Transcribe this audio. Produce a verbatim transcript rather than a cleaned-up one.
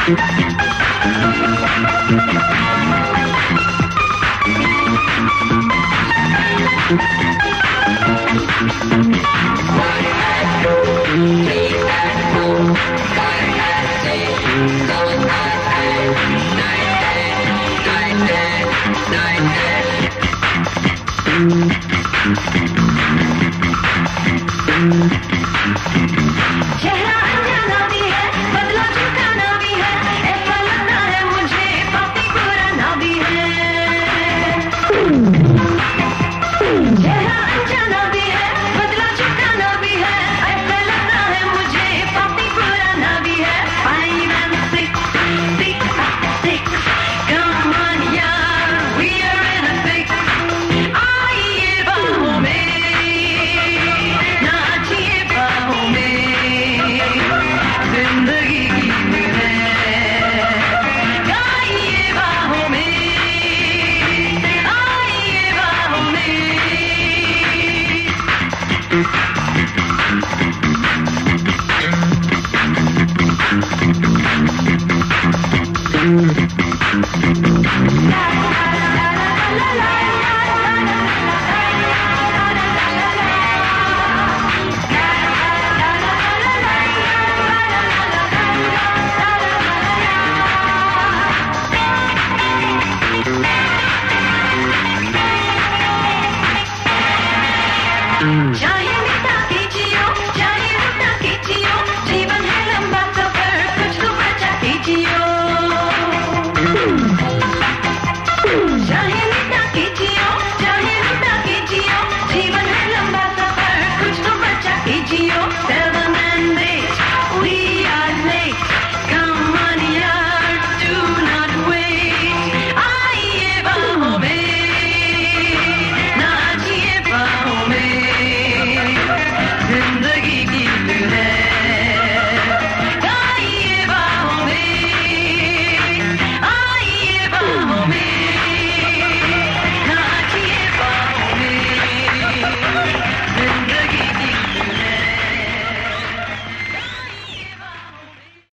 चेहरा अनजाना भी है, बदला झुकाना भी है, ऐसा लगता है मुझे पापी पुराना भी है। चेहरा अनजाना भी है, बदला झुकाना भी है, ऐसा लगता है मुझे पापी पुराना भी है। Five and six, six, six, come on यार, we are in a fix। आइए बाहों में, नाचिए बाहों में, जिंदगी की है। आइए बाहों में, आइए बाहों में।